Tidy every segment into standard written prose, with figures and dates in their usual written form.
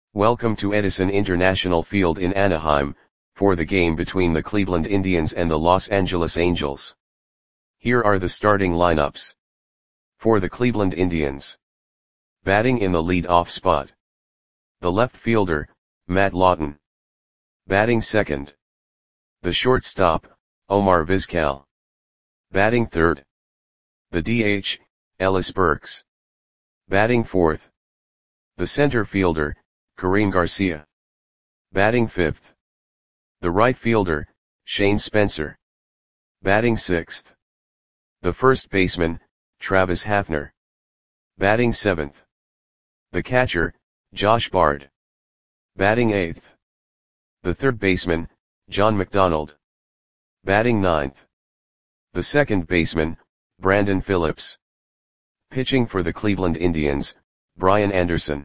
Welcome to Edison International Field in Anaheim, for the game between the Cleveland Indians and the Los Angeles Angels. Here are the starting lineups. For the Cleveland Indians. Batting in the lead-off spot. The left fielder, Matt Lawton. Batting second. The shortstop, Omar Vizquel. Batting third. The DH, Ellis Burks. Batting fourth. The center fielder, Karim Garcia. Batting fifth. The right fielder, Shane Spencer. Batting sixth. The first baseman, Travis Hafner. Batting seventh. The catcher, Josh Bard. Batting eighth. The third baseman, John McDonald. Batting ninth. The second baseman, Brandon Phillips. Pitching for the Cleveland Indians, Brian Anderson.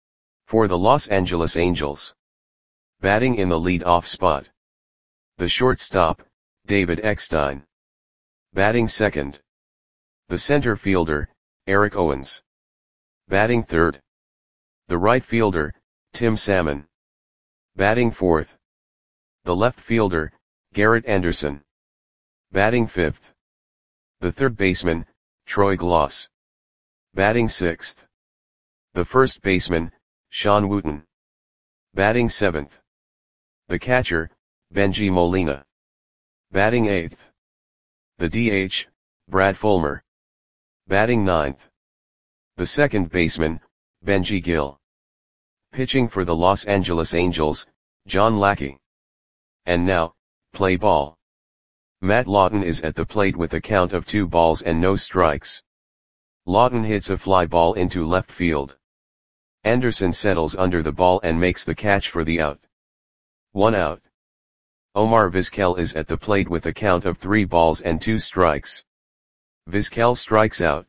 For the Los Angeles Angels. Batting in the lead-off spot. The shortstop, David Eckstein. Batting second. The center fielder, Eric Owens. Batting third. The right fielder, Tim Salmon. Batting fourth. The left fielder, Garrett Anderson. Batting fifth. The third baseman, Troy Gloss. Batting sixth. The first baseman, Sean Wooten. Batting seventh. The catcher, Benji Molina. Batting eighth. The DH, Brad Fulmer. Batting ninth. The second baseman, Benji Gill. Pitching for the Los Angeles Angels, John Lackey. And now, play ball. Matt Lawton is at the plate with a count of 2 balls and no strikes. Lawton hits a fly ball into left field. Anderson settles under the ball and makes the catch for the out. 1 out. Omar Vizquel is at the plate with a count of 3 balls and 2 strikes. Vizquel strikes out.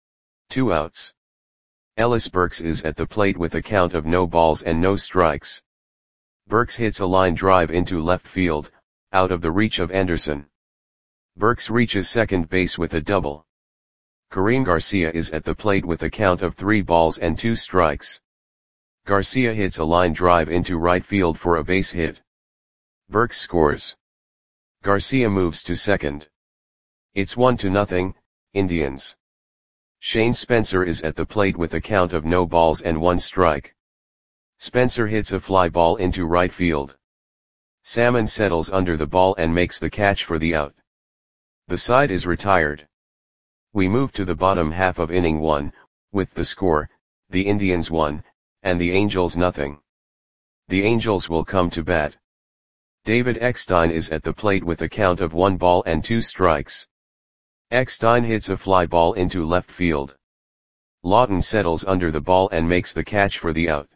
2 outs. Ellis Burks is at the plate with a count of no balls and no strikes. Burks hits a line drive into left field, out of the reach of Anderson. Burks reaches second base with a double. Karim Garcia is at the plate with a count of 3 balls and 2 strikes. Garcia hits a line drive into right field for a base hit. Burks scores. Garcia moves to second. It's 1-0, Indians. Shane Spencer is at the plate with a count of no balls and 1 strike. Spencer hits a fly ball into right field. Salmon settles under the ball and makes the catch for the out. The side is retired. We move to the bottom half of inning 1, with the score, the Indians 1, and the Angels 0. The Angels will come to bat. David Eckstein is at the plate with a count of 1 ball and 2 strikes. Eckstein hits a fly ball into left field. Lawton settles under the ball and makes the catch for the out.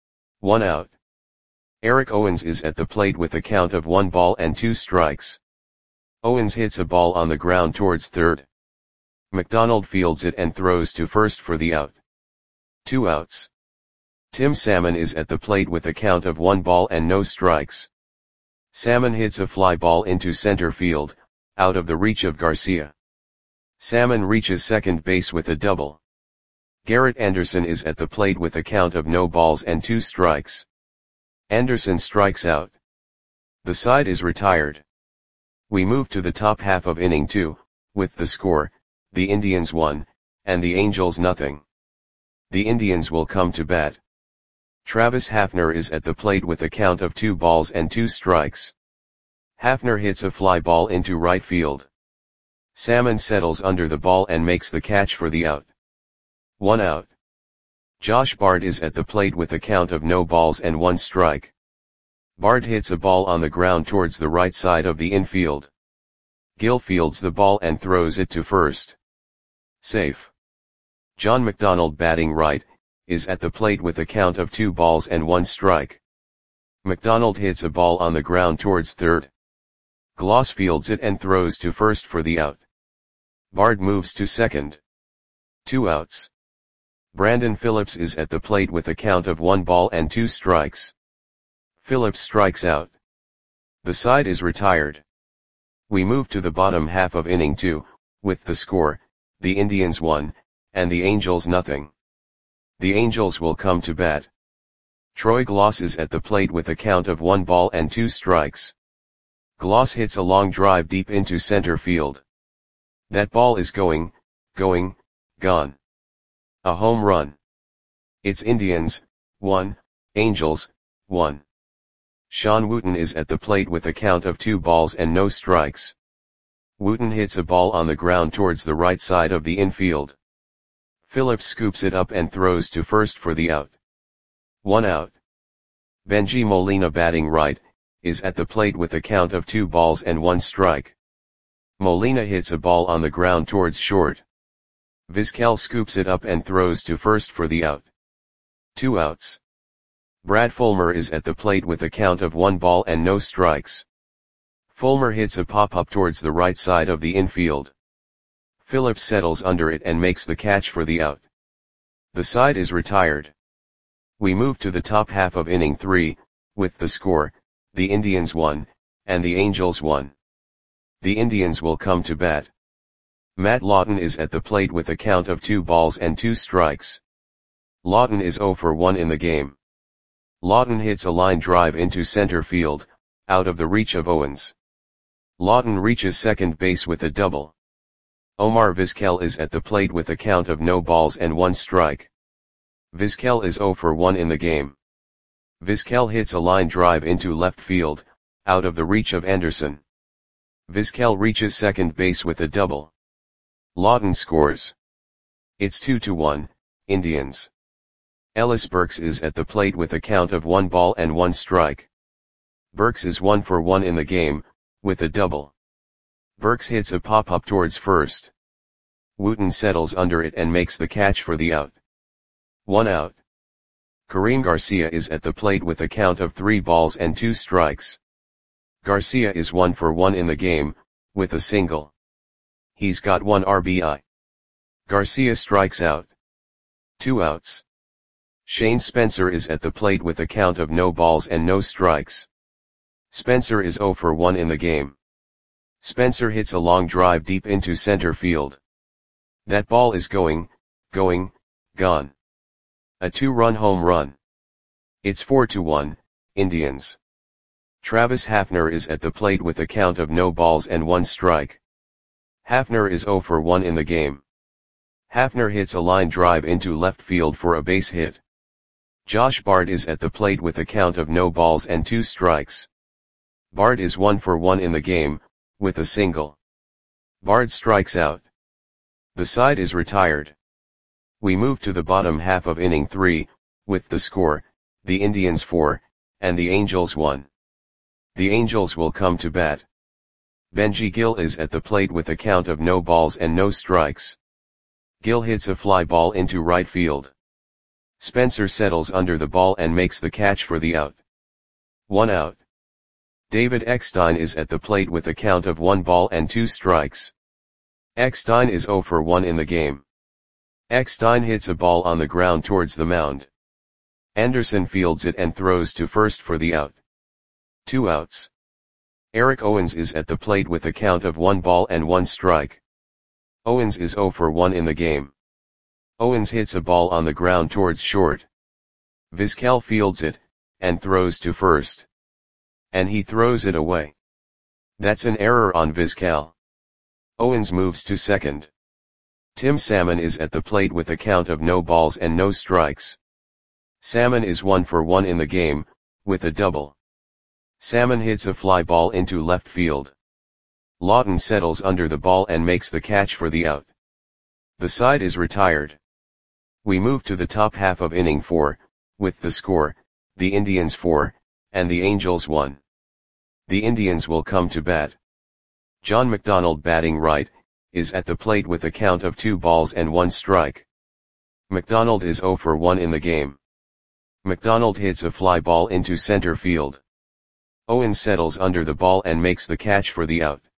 1 out. Eric Owens is at the plate with a count of 1 ball and 2 strikes. Owens hits a ball on the ground towards third. McDonald fields it and throws to first for the out. 2 outs. Tim Salmon is at the plate with a count of 1 ball and no strikes. Salmon hits a fly ball into center field, out of the reach of Garcia. Salmon reaches second base with a double. Garrett Anderson is at the plate with a count of no balls and 2 strikes. Anderson strikes out. The side is retired. We move to the top half of inning 2, with the score, the Indians 1, and the Angels 0. The Indians will come to bat. Travis Hafner is at the plate with a count of 2 balls and 2 strikes. Hafner hits a fly ball into right field. Salmon settles under the ball and makes the catch for the out. 1 out. Josh Bard is at the plate with a count of no balls and 1 strike. Bard hits a ball on the ground towards the right side of the infield. Gill fields the ball and throws it to first. Safe. John McDonald, batting right, is at the plate with a count of 2 balls and 1 strike. McDonald hits a ball on the ground towards third. Gloss fields it and throws to first for the out. Bard moves to second. 2 outs. Brandon Phillips is at the plate with a count of 1 ball and 2 strikes. Phillips strikes out. The side is retired. We move to the bottom half of inning 2, with the score, the Indians 1, and the Angels 0. The Angels will come to bat. Troy Gloss is at the plate with a count of 1 ball and 2 strikes. Gloss hits a long drive deep into center field. That ball is going, gone. A home run. It's Indians, 1, Angels, 1. Sean Wooten is at the plate with a count of 2 balls and no strikes. Wooten hits a ball on the ground towards the right side of the infield. Phillips scoops it up and throws to first for the out. 1 out. Benji Molina, batting right, is at the plate with a count of 2 balls and 1 strike. Molina hits a ball on the ground towards short. Vizquel scoops it up and throws to first for the out. 2 outs. Brad Fulmer is at the plate with a count of 1 ball and no strikes. Fulmer hits a pop-up towards the right side of the infield. Phillips settles under it and makes the catch for the out. The side is retired. We move to the top half of inning 3, with the score, the Indians 1, and the Angels 1. The Indians will come to bat. Matt Lawton is at the plate with a count of 2 balls and 2 strikes. Lawton is 0 for 1 in the game. Lawton hits a line drive into center field, out of the reach of Owens. Lawton reaches second base with a double. Omar Vizquel is at the plate with a count of no balls and 1 strike. Vizquel is 0 for 1 in the game. Vizquel hits a line drive into left field, out of the reach of Anderson. Vizquel reaches second base with a double. Lawton scores. It's 2-1, Indians. Ellis Burks is at the plate with a count of 1 ball and 1 strike. Burks is 1 for 1 in the game, with a double. Burks hits a pop-up towards first. Wooten settles under it and makes the catch for the out. 1 out. Kareem Garcia is at the plate with a count of 3 balls and 2 strikes. Garcia is 1 for 1 in the game, with a single. He's got 1 RBI. Garcia strikes out. 2 outs. Shane Spencer is at the plate with a count of no balls and no strikes. Spencer is 0 for 1 in the game. Spencer hits a long drive deep into center field. That ball is going, gone. A 2-run home run. It's 4-1, Indians. Travis Hafner is at the plate with a count of no balls and 1 strike. Hafner is 0 for 1 in the game. Hafner hits a line drive into left field for a base hit. Josh Bard is at the plate with a count of no balls and 2 strikes. Bard is 1 for 1 in the game, with a single. Bard strikes out. The side is retired. We move to the bottom half of inning 3, with the score, the Indians 4, and the Angels 1. The Angels will come to bat. Benji Gil is at the plate with a count of no balls and no strikes. Gil hits a fly ball into right field. Spencer settles under the ball and makes the catch for the out. 1 out. David Eckstein is at the plate with a count of 1 ball and 2 strikes. Eckstein is 0 for 1 in the game. Eckstein hits a ball on the ground towards the mound. Anderson fields it and throws to first for the out. 2 outs. Eric Owens is at the plate with a count of 1 ball and 1 strike. Owens is 0 for 1 in the game. Owens hits a ball on the ground towards short. Vizquel fields it, and throws to first. And he throws it away. That's an error on Vizquel. Owens moves to second. Tim Salmon is at the plate with a count of no balls and no strikes. Salmon is 1 for 1 in the game, with a double. Salmon hits a fly ball into left field. Lawton settles under the ball and makes the catch for the out. The side is retired. We move to the top half of inning 4, with the score, the Indians 4, and the Angels 1. The Indians will come to bat. John McDonald, batting right, is at the plate with a count of 2 balls and 1 strike. McDonald is 0 for 1 in the game. McDonald hits a fly ball into center field. Owens settles under the ball and makes the catch for the out.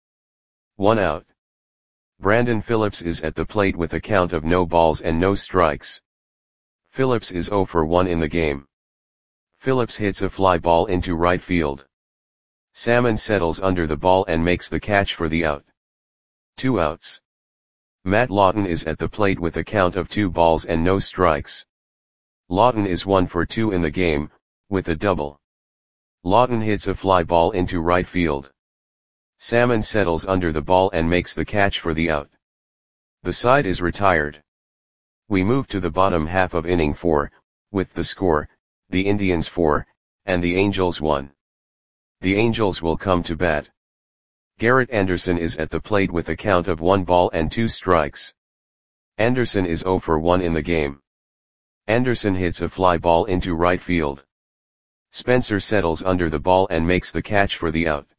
1 out. Brandon Phillips is at the plate with a count of no balls and no strikes. Phillips is 0 for 1 in the game. Phillips hits a fly ball into right field. Salmon settles under the ball and makes the catch for the out. 2 outs. Matt Lawton is at the plate with a count of 2 balls and no strikes. Lawton is 1 for 2 in the game, with a double. Lawton hits a fly ball into right field. Salmon settles under the ball and makes the catch for the out. The side is retired. We move to the bottom half of inning 4, with the score, the Indians 4, and the Angels 1. The Angels will come to bat. Garrett Anderson is at the plate with a count of 1 ball and 2 strikes. Anderson is 0 for 1 in the game. Anderson hits a fly ball into right field. Spencer settles under the ball and makes the catch for the out.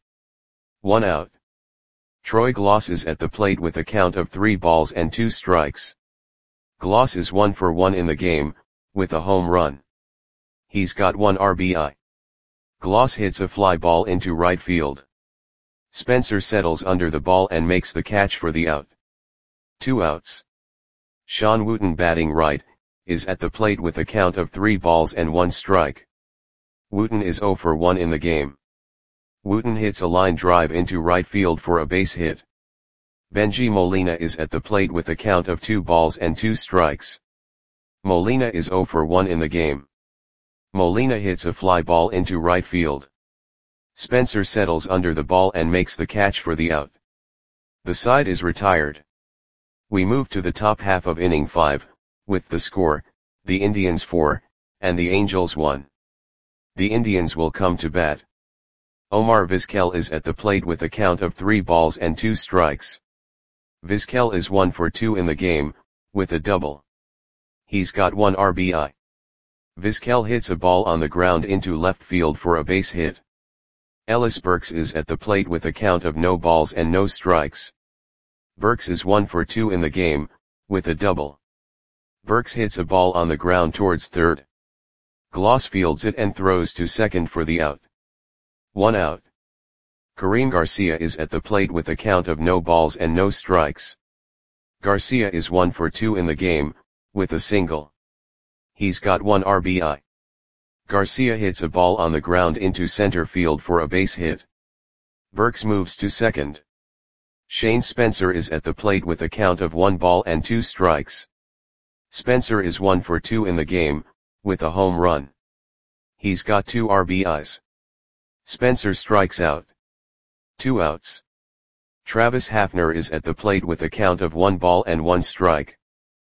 1 out. Troy Gloss is at the plate with a count of 3 balls and 2 strikes. Gloss is 1 for 1 in the game, with a home run. He's got 1 RBI. Gloss hits a fly ball into right field. Spencer settles under the ball and makes the catch for the out. 2 outs. Sean Wooten, batting right, is at the plate with a count of 3 balls and 1 strike. Wooten is 0 for 1 in the game. Wooten hits a line drive into right field for a base hit. Benji Molina is at the plate with a count of 2 balls and 2 strikes. Molina is 0 for 1 in the game. Molina hits a fly ball into right field. Spencer settles under the ball and makes the catch for the out. The side is retired. We move to the top half of inning 5, with the score, the Indians 4, and the Angels 1. The Indians will come to bat. Omar Vizquel is at the plate with a count of 3 balls and 2 strikes. Vizquel is 1 for 2 in the game, with a double. He's got 1 RBI. Vizquel hits a ball on the ground into left field for a base hit. Ellis Burks is at the plate with a count of no balls and no strikes. Burks is 1 for 2 in the game, with a double. Burks hits a ball on the ground towards third. Gloss fields it and throws to second for the out. 1 out. Kareem Garcia is at the plate with a count of no balls and no strikes. Garcia is 1 for 2 in the game, with a single. He's got 1 RBI. Garcia hits a ball on the ground into center field for a base hit. Burks moves to second. Shane Spencer is at the plate with a count of 1 ball and 2 strikes. Spencer is 1 for 2 in the game, with a home run. He's got 2 RBIs. Spencer strikes out. 2 outs. Travis Hafner is at the plate with a count of 1 ball and 1 strike.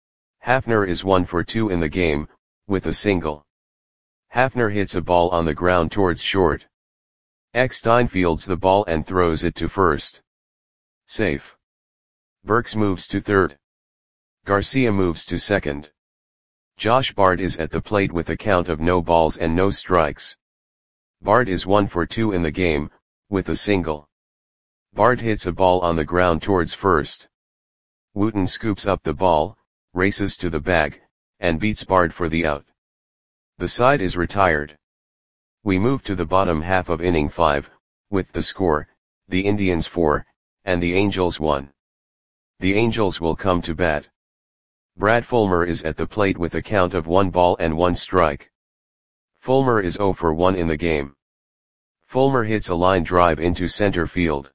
Hafner is 1 for 2 in the game, with a single. Hafner hits a ball on the ground towards short. Eckstein fields the ball and throws it to first. Safe. Burks moves to third. Garcia moves to second. Josh Bard is at the plate with a count of no balls and no strikes. Bard is 1 for 2 in the game, with a single. Bard hits a ball on the ground towards first. Wooten scoops up the ball, races to the bag, and beats Bard for the out. The side is retired. We move to the bottom half of inning 5, with the score, the Indians 4, and the Angels 1. The Angels will come to bat. Brad Fulmer is at the plate with a count of 1 ball and 1 strike. Fulmer is 0 for 1 in the game. Fulmer hits a line drive into center field.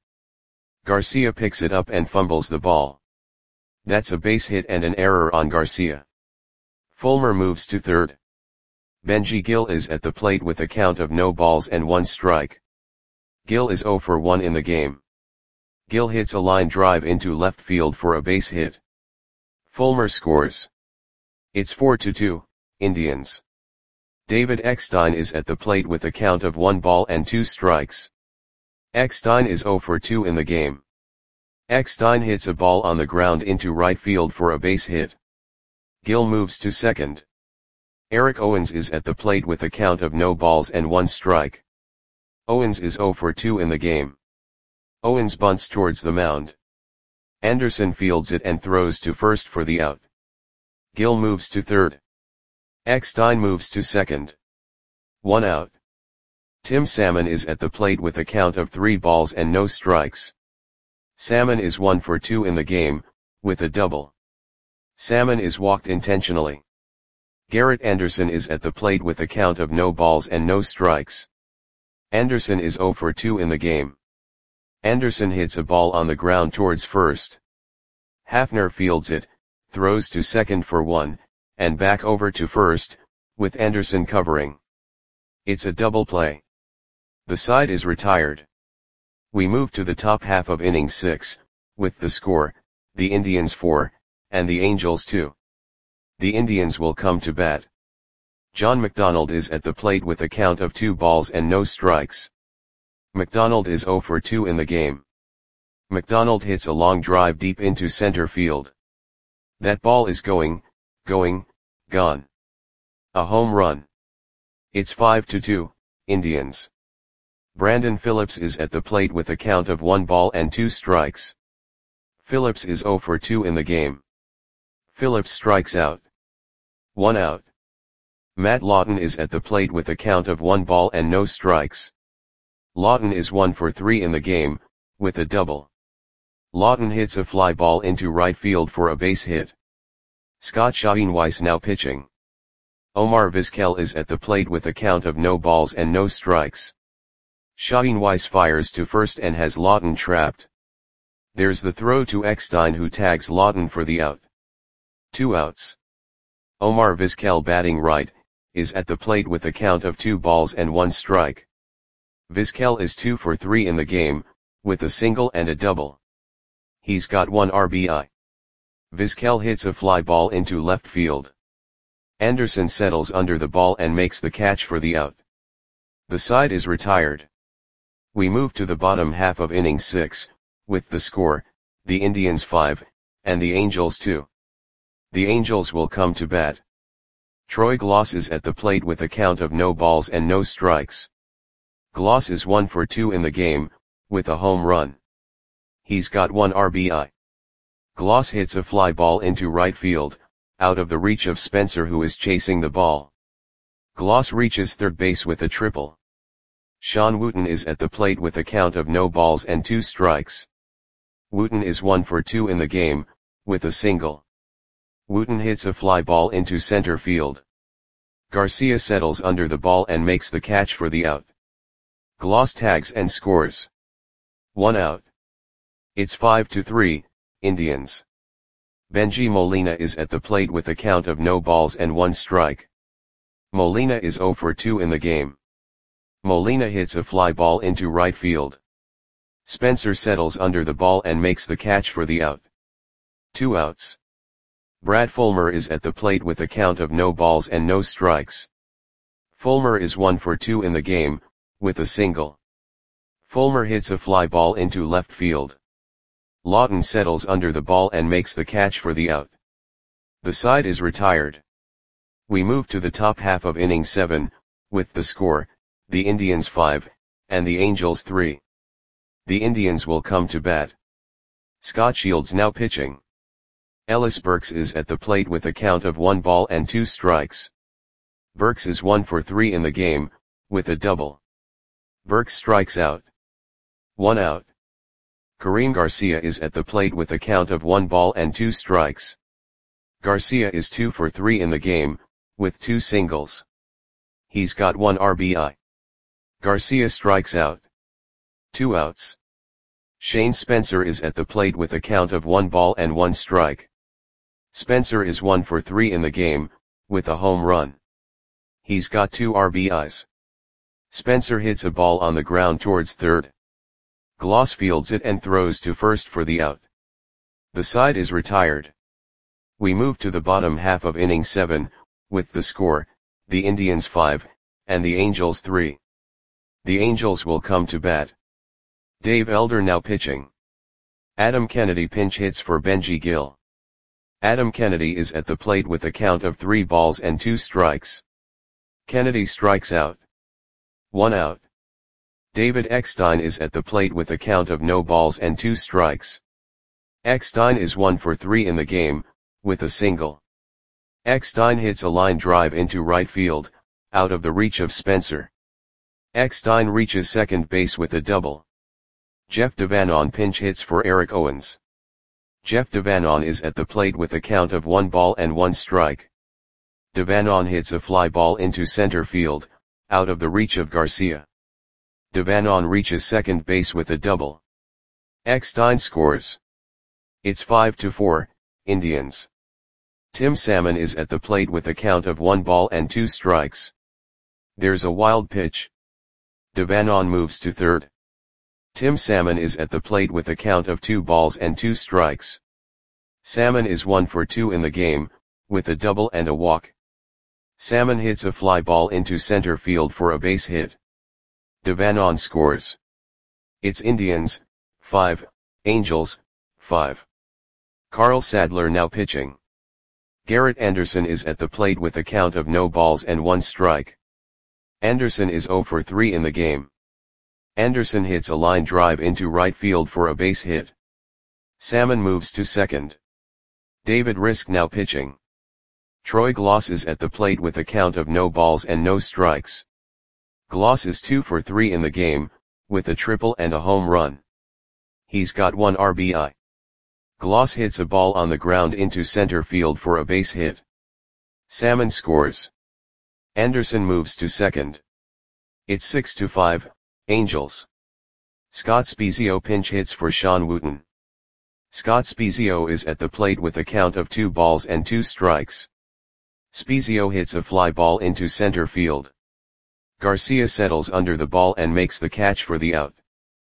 Garcia picks it up and fumbles the ball. That's a base hit and an error on Garcia. Fulmer moves to third. Benji Gil is at the plate with a count of no balls and 1 strike. Gil is 0 for 1 in the game. Gil hits a line drive into left field for a base hit. Fulmer scores. It's 4-2, Indians. David Eckstein is at the plate with a count of 1 ball and 2 strikes. Eckstein is 0 for 2 in the game. Eckstein hits a ball on the ground into right field for a base hit. Gil moves to second. Eric Owens is at the plate with a count of no balls and 1 strike. Owens is 0 for 2 in the game. Owens bunts towards the mound. Anderson fields it and throws to first for the out. Gil moves to third. Eckstein moves to second. 1 out. Tim Salmon is at the plate with a count of 3 balls and no strikes. Salmon is 1 for 2 in the game, with a double. Salmon is walked intentionally. Garrett Anderson is at the plate with a count of no balls and no strikes. Anderson is 0 for 2 in the game. Anderson hits a ball on the ground towards first. Hafner fields it, throws to second for 1, and back over to first, with Anderson covering. It's a double play. The side is retired. We move to the top half of inning 6, with the score, the Indians 4, and the Angels 2. The Indians will come to bat. John McDonald is at the plate with a count of 2 balls and no strikes. McDonald is 0 for 2 in the game. McDonald hits a long drive deep into center field. That ball is gone. A home run. It's 5-2, Indians. Brandon Phillips is at the plate with a count of 1 ball and 2 strikes. Phillips is 0 for 2 in the game. Phillips strikes out. 1 out. Matt Lawton is at the plate with a count of 1 ball and no strikes. Lawton is 1 for 3 in the game, with a double. Lawton hits a fly ball into right field for a base hit. Scott Schoenweis now pitching. Omar Vizquel is at the plate with a count of no balls and no strikes. Schoenweis fires to first and has Lawton trapped. There's the throw to Eckstein, who tags Lawton for the out. 2 outs. Omar Vizquel, batting right, is at the plate with a count of 2 balls and 1 strike. Vizquel is 2 for 3 in the game, with a single and a double. He's got 1 RBI. Vizquel hits a fly ball into left field. Anderson settles under the ball and makes the catch for the out. The side is retired. We move to the bottom half of inning 6, with the score, the Indians 5, and the Angels 2. The Angels will come to bat. Troy Glaus is at the plate with a count of no balls and no strikes. Glaus is 1 for 2 in the game, with a home run. He's got 1 RBI. Glaus hits a fly ball into right field, out of the reach of Spencer, who is chasing the ball. Glaus reaches third base with a triple. Sean Wooten is at the plate with a count of no balls and 2 strikes. Wooten is 1 for 2 in the game, with a single. Wooten hits a fly ball into center field. Garcia settles under the ball and makes the catch for the out. Glaus tags and scores. 1 out. It's 5-3, Indians. Benji Molina is at the plate with a count of no balls and 1 strike. Molina is 0 for 2 in the game. Molina hits a fly ball into right field. Spencer settles under the ball and makes the catch for the out. 2 outs. Brad Fulmer is at the plate with a count of no balls and no strikes. Fulmer is 1 for 2 in the game, with a single. Fulmer hits a fly ball into left field. Lawton settles under the ball and makes the catch for the out. The side is retired. We move to the top half of inning 7, with the score, the Indians 5, and the Angels 3. The Indians will come to bat. Scott Shields now pitching. Ellis Burks is at the plate with a count of 1 ball and 2 strikes. Burks is 1 for 3 in the game, with a double. Burks strikes out. 1 out. Kareem Garcia is at the plate with a count of 1 ball and 2 strikes. Garcia is 2 for 3 in the game, with 2 singles. He's got 1 RBI. Garcia strikes out. 2 outs. Shane Spencer is at the plate with a count of 1 ball and 1 strike. Spencer is 1 for 3 in the game, with a home run. He's got 2 RBIs. Spencer hits a ball on the ground towards third. Glaus fields it and throws to first for the out. The side is retired. We move to the bottom half of inning 7, with the score, the Indians 5, and the Angels 3. The Angels will come to bat. Dave Elder now pitching. Adam Kennedy pinch hits for Benji Gill. Adam Kennedy is at the plate with a count of 3 balls and 2 strikes. Kennedy strikes out. 1 out. David Eckstein is at the plate with a count of no balls and 2 strikes. Eckstein is 1 for 3 in the game, with a single. Eckstein hits a line drive into right field, out of the reach of Spencer. Eckstein reaches second base with a double. Jeff Devanon pinch hits for Eric Owens. Jeff Devanon is at the plate with a count of 1 ball and 1 strike. Devanon hits a fly ball into center field, out of the reach of Garcia. Devanon reaches second base with a double. Eckstein scores. It's 5-4, Indians. Tim Salmon is at the plate with a count of 1 ball and 2 strikes. There's a wild pitch. Devanon moves to third. Tim Salmon is at the plate with a count of 2 balls and 2 strikes. Salmon is 1 for 2 in the game, with a double and a walk. Salmon hits a fly ball into center field for a base hit. Devanon scores. It's Indians, 5, Angels, 5. Carl Sadler now pitching. Garrett Anderson is at the plate with a count of no balls and 1 strike. Anderson is 0 for 3 in the game. Anderson hits a line drive into right field for a base hit. Salmon moves to second. David Risk now pitching. Troy Gloss is at the plate with a count of no balls and no strikes. Gloss is 2 for 3 in the game, with a triple and a home run. He's got 1 RBI. Gloss hits a ball on the ground into center field for a base hit. Salmon scores. Anderson moves to second. It's 6-5, Angels. Scott Spiezio pinch hits for Sean Wooten. Scott Spiezio is at the plate with a count of 2 balls and 2 strikes. Spiezio hits a fly ball into center field. Garcia settles under the ball and makes the catch for the out.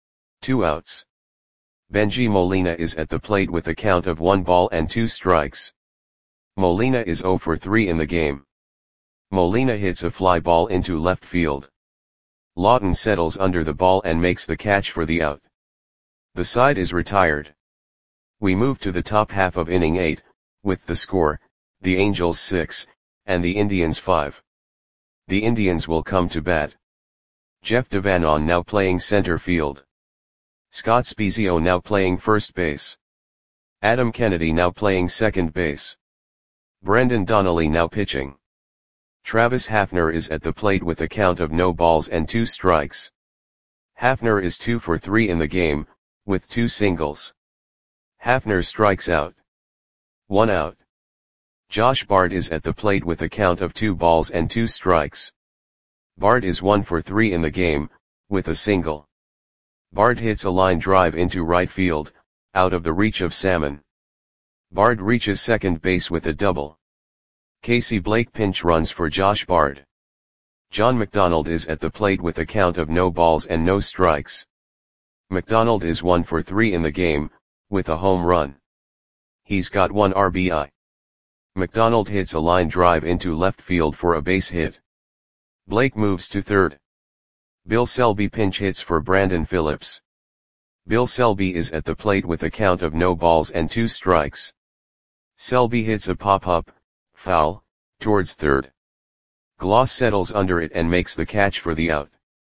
2 outs. Benji Molina is at the plate with a count of 1 ball and 2 strikes. Molina is 0 for 3 in the game. Molina hits a fly ball into left field. Lawton settles under the ball and makes the catch for the out. The side is retired. We move to the top half of inning 8, with the score, the Angels 6, and the Indians 5. The Indians will come to bat. Jeff Devanon now playing center field. Scott Spiezio now playing first base. Adam Kennedy now playing second base. Brendan Donnelly now pitching. Travis Hafner is at the plate with a count of no balls and 2 strikes. Hafner is 2 for 3 in the game, with 2 singles. Hafner strikes out. 1 out. Josh Bard is at the plate with a count of 2 balls and 2 strikes. Bard is 1 for 3 in the game, with a single. Bard hits a line drive into right field, out of the reach of Salmon. Bard reaches second base with a double. Casey Blake pinch runs for Josh Bard. John McDonald is at the plate with a count of no balls and no strikes. McDonald is 1 for 3 in the game, with a home run. He's got 1 RBI. McDonald hits a line drive into left field for a base hit. Blake moves to third. Bill Selby pinch hits for Brandon Phillips. Bill Selby is at the plate with a count of no balls and 2 strikes. Selby hits a pop-up, foul, towards third. Gloss settles under it and makes the catch for the out.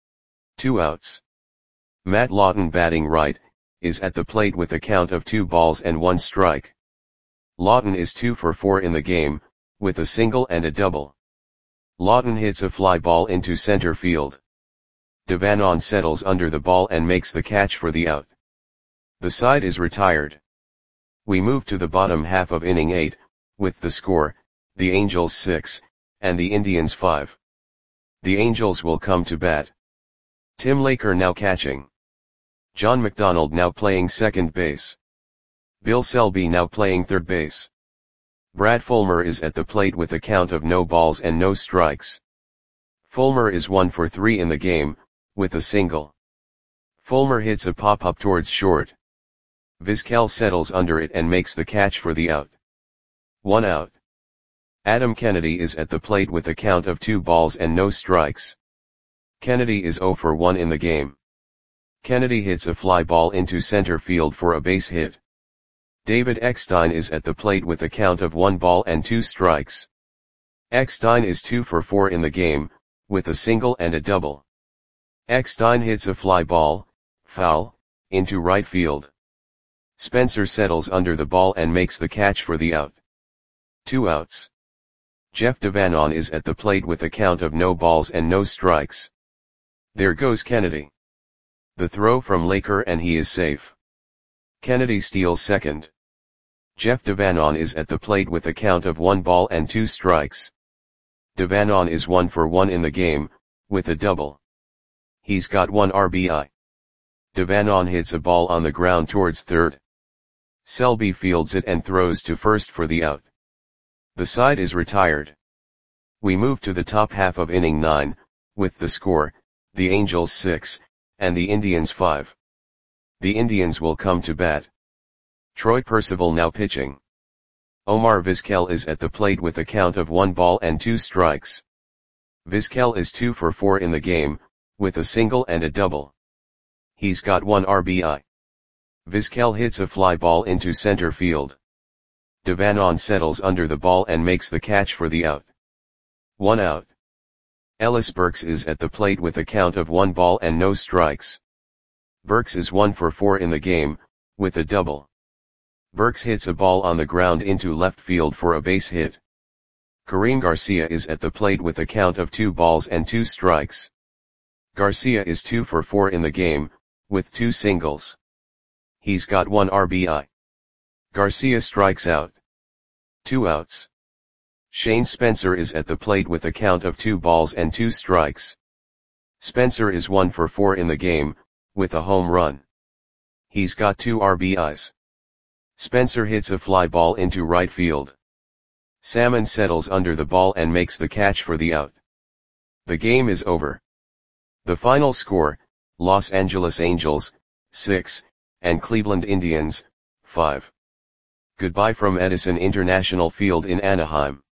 2 outs. Matt Lawton batting right, is at the plate with a count of 2 balls and 1 strike. Lawton is 2 for 4 in the game, with a single and a double. Lawton hits a fly ball into center field. Devanon settles under the ball and makes the catch for the out. The side is retired. We move to the bottom half of inning 8, with the score, the Angels 6, and the Indians 5. The Angels will come to bat. Tim Laker now catching. John McDonald now playing second base. Bill Selby now playing third base. Brad Fulmer is at the plate with a count of no balls and no strikes. Fulmer is 1 for 3 in the game, with a single. Fulmer hits a pop-up towards short. Vizquel settles under it and makes the catch for the out. 1 out. Adam Kennedy is at the plate with a count of 2 balls and no strikes. Kennedy is 0 for 1 in the game. Kennedy hits a fly ball into center field for a base hit. David Eckstein is at the plate with a count of 1 ball and 2 strikes. Eckstein is 2 for 4 in the game, with a single and a double. Eckstein hits a fly ball, foul, into right field. Spencer settles under the ball and makes the catch for the out. 2 outs. Jeff Devanon is at the plate with a count of no balls and no strikes. There goes Kennedy. The throw from Laker and he is safe. Kennedy steals second. Jeff Devanon is at the plate with a count of 1 ball and 2 strikes. Devanon is 1 for 1 in the game, with a double. He's got 1 RBI. Devanon hits a ball on the ground towards third. Selby fields it and throws to first for the out. The side is retired. We move to the top half of inning 9, with the score, the Angels 6, and the Indians 5. The Indians will come to bat. Troy Percival now pitching. Omar Vizquel is at the plate with a count of 1 ball and 2 strikes. Vizquel is 2 for 4 in the game, with a single and a double. He's got 1 RBI. Vizquel hits a fly ball into center field. Devanon settles under the ball and makes the catch for the out. 1 out. Ellis Burks is at the plate with a count of 1 ball and no strikes. Burks is 1 for 4 in the game, with a double. Burks hits a ball on the ground into left field for a base hit. Karim Garcia is at the plate with a count of 2 balls and 2 strikes. Garcia is 2 for 4 in the game, with 2 singles. He's got 1 RBI. Garcia strikes out. 2 outs. Shane Spencer is at the plate with a count of 2 balls and 2 strikes. Spencer is 1 for 4 in the game, with a home run. He's got 2 RBIs. Spencer hits a fly ball into right field. Salmon settles under the ball and makes the catch for the out. The game is over. The final score, Los Angeles Angels, 6, and Cleveland Indians, 5. Goodbye from Edison International Field in Anaheim.